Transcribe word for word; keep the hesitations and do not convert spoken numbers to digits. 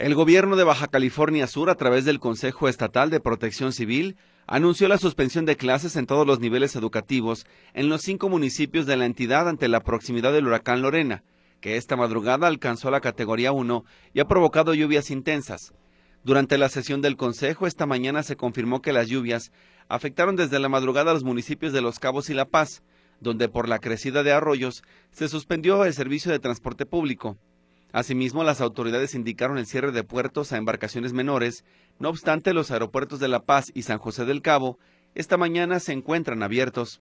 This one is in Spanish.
El gobierno de Baja California Sur, a través del Consejo Estatal de Protección Civil, anunció la suspensión de clases en todos los niveles educativos en los cinco municipios de la entidad ante la proximidad del huracán Lorena, que esta madrugada alcanzó la categoría uno y ha provocado lluvias intensas. Durante la sesión del Consejo, esta mañana se confirmó que las lluvias afectaron desde la madrugada a los municipios de Los Cabos y La Paz, donde por la crecida de arroyos se suspendió el servicio de transporte público. Asimismo, las autoridades indicaron el cierre de puertos a embarcaciones menores. No obstante, los aeropuertos de La Paz y San José del Cabo esta mañana se encuentran abiertos.